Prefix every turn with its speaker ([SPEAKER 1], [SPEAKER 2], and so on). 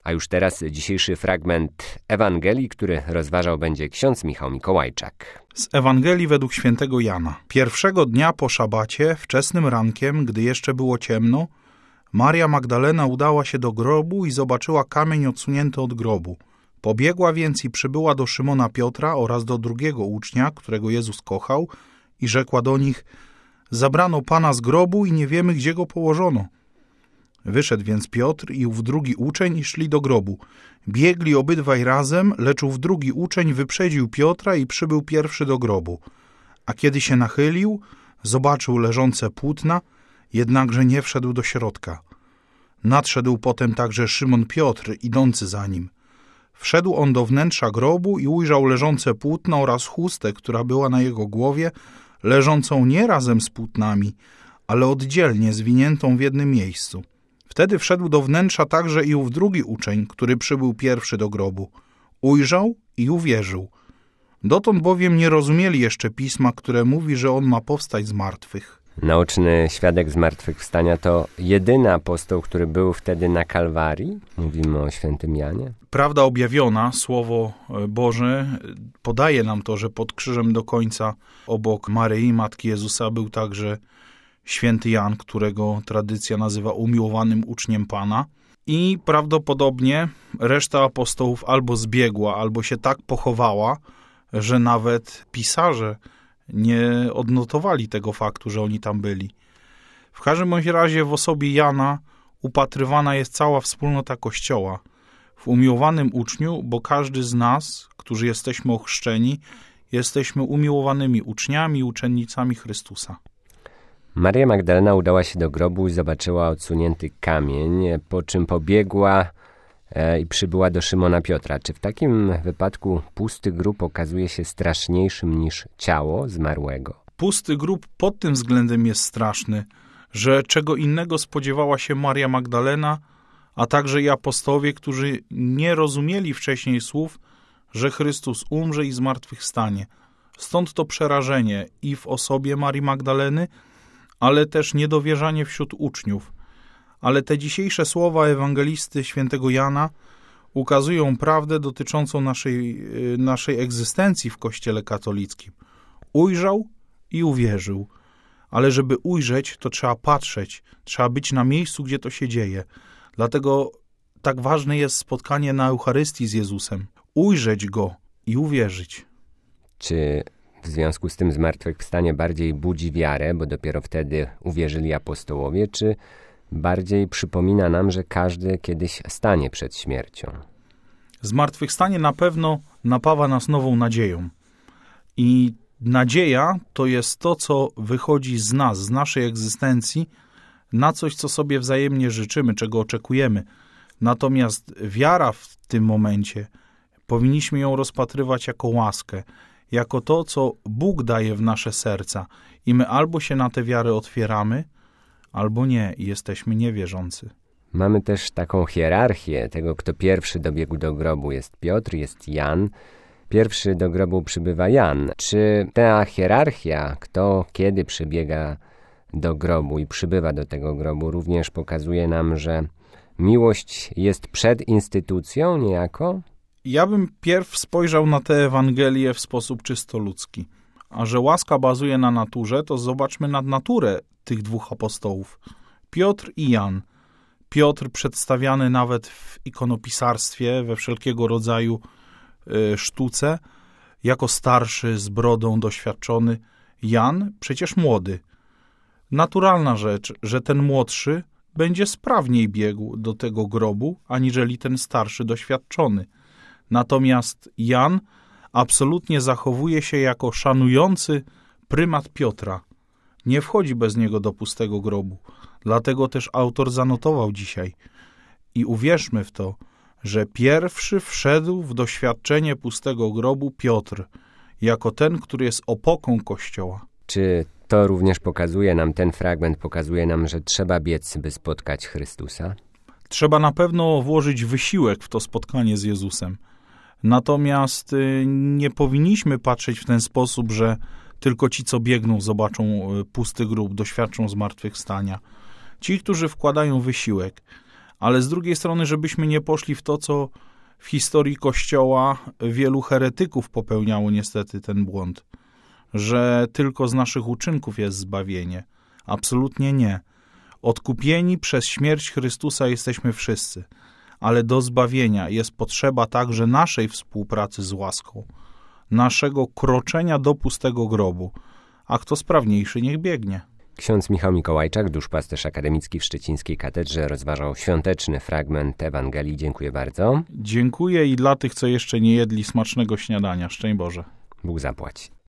[SPEAKER 1] A już teraz dzisiejszy fragment Ewangelii, który rozważał będzie ksiądz Michał Mikołajczak.
[SPEAKER 2] Z Ewangelii według świętego Jana. Pierwszego dnia po szabacie, wczesnym rankiem, gdy jeszcze było ciemno, Maria Magdalena udała się do grobu i zobaczyła kamień odsunięty od grobu. Pobiegła więc i przybyła do Szymona Piotra oraz do drugiego ucznia, którego Jezus kochał, i rzekła do nich: zabrano Pana z grobu i nie wiemy, gdzie go położono. Wyszedł więc Piotr i ów drugi uczeń i szli do grobu. Biegli obydwaj razem, lecz ów drugi uczeń wyprzedził Piotra i przybył pierwszy do grobu. A kiedy się nachylił, zobaczył leżące płótna, jednakże nie wszedł do środka. Nadszedł potem także Szymon Piotr, idący za nim. Wszedł on do wnętrza grobu i ujrzał leżące płótno oraz chustę, która była na jego głowie, leżącą nie razem z płótnami, ale oddzielnie, zwiniętą w jednym miejscu. Wtedy wszedł do wnętrza także i ów drugi uczeń, który przybył pierwszy do grobu. Ujrzał i uwierzył. Dotąd bowiem nie rozumieli jeszcze pisma, które mówi, że on ma powstać z martwych.
[SPEAKER 1] Naoczny świadek zmartwychwstania to jedyny apostoł, który był wtedy na Kalwarii. Mówimy o świętym Janie.
[SPEAKER 2] Prawda objawiona, Słowo Boże, podaje nam to, że pod krzyżem do końca obok Maryi, Matki Jezusa, był także święty Jan, którego tradycja nazywa umiłowanym uczniem Pana. I prawdopodobnie reszta apostołów albo zbiegła, albo się tak pochowała, że nawet pisarze nie odnotowali tego faktu, że oni tam byli. W każdym bądź razie w osobie Jana upatrywana jest cała wspólnota Kościoła. W umiłowanym uczniu, bo każdy z nas, którzy jesteśmy ochrzczeni, jesteśmy umiłowanymi uczniami i uczennicami Chrystusa.
[SPEAKER 1] Maria Magdalena udała się do grobu i zobaczyła odsunięty kamień, po czym pobiegła i przybyła do Szymona Piotra. Czy w takim wypadku pusty grób okazuje się straszniejszym niż ciało zmarłego?
[SPEAKER 2] Pusty grób pod tym względem jest straszny, że czego innego spodziewała się Maria Magdalena, a także i apostołowie, którzy nie rozumieli wcześniej słów, że Chrystus umrze i zmartwychwstanie. Stąd to przerażenie i w osobie Marii Magdaleny, ale też niedowierzanie wśród uczniów. Ale te dzisiejsze słowa ewangelisty świętego Jana ukazują prawdę dotyczącą naszej egzystencji w Kościele katolickim. Ujrzał i uwierzył. Ale żeby ujrzeć, to trzeba patrzeć, trzeba być na miejscu, gdzie to się dzieje. Dlatego tak ważne jest spotkanie na Eucharystii z Jezusem. Ujrzeć Go i uwierzyć.
[SPEAKER 1] Czy w związku z tym zmartwychwstanie bardziej budzi wiarę, bo dopiero wtedy uwierzyli apostołowie, czy bardziej przypomina nam, że każdy kiedyś stanie przed śmiercią?
[SPEAKER 2] Zmartwychwstanie na pewno napawa nas nową nadzieją. I nadzieja to jest to, co wychodzi z nas, z naszej egzystencji, na coś, co sobie wzajemnie życzymy, czego oczekujemy. Natomiast wiara w tym momencie, powinniśmy ją rozpatrywać jako łaskę, jako to, co Bóg daje w nasze serca. I my albo się na tę wiarę otwieramy, albo nie i jesteśmy niewierzący.
[SPEAKER 1] Mamy też taką hierarchię tego, kto pierwszy dobiegł do grobu. Jest Piotr, jest Jan. Pierwszy do grobu przybywa Jan. Czy ta hierarchia, kto kiedy przybiega do grobu i przybywa do tego grobu, również pokazuje nam, że miłość jest przed instytucją niejako?
[SPEAKER 2] Ja bym pierw spojrzał na tę Ewangelię w sposób czysto ludzki. A że łaska bazuje na naturze, to zobaczmy nadnaturę tych dwóch apostołów. Piotr i Jan. Piotr przedstawiany nawet w ikonopisarstwie, we wszelkiego rodzaju sztuce, jako starszy, z brodą, doświadczony. Jan przecież młody. Naturalna rzecz, że ten młodszy będzie sprawniej biegł do tego grobu, aniżeli ten starszy, doświadczony. Natomiast Jan absolutnie zachowuje się jako szanujący prymat Piotra. Nie wchodzi bez niego do pustego grobu. Dlatego też autor zanotował dzisiaj. I uwierzmy w to, że pierwszy wszedł w doświadczenie pustego grobu Piotr, jako ten, który jest opoką Kościoła.
[SPEAKER 1] Czy to również pokazuje nam, ten fragment pokazuje nam, że trzeba biec, by spotkać Chrystusa?
[SPEAKER 2] Trzeba na pewno włożyć wysiłek w to spotkanie z Jezusem. Natomiast nie powinniśmy patrzeć w ten sposób, że tylko ci, co biegną, zobaczą pusty grób, doświadczą zmartwychwstania. Ci, którzy wkładają wysiłek, ale z drugiej strony, żebyśmy nie poszli w to, co w historii Kościoła wielu heretyków popełniało niestety ten błąd, że tylko z naszych uczynków jest zbawienie. Absolutnie nie. Odkupieni przez śmierć Chrystusa jesteśmy wszyscy, ale do zbawienia jest potrzeba także naszej współpracy z łaską, naszego kroczenia do pustego grobu, a kto sprawniejszy, niech biegnie.
[SPEAKER 1] Ksiądz Michał Mikołajczak, duszpasterz akademicki w Szczecińskiej Katedrze, rozważał świąteczny fragment Ewangelii. Dziękuję bardzo.
[SPEAKER 2] Dziękuję i dla tych, co jeszcze nie jedli, smacznego śniadania. Szczęść Boże.
[SPEAKER 1] Bóg zapłać.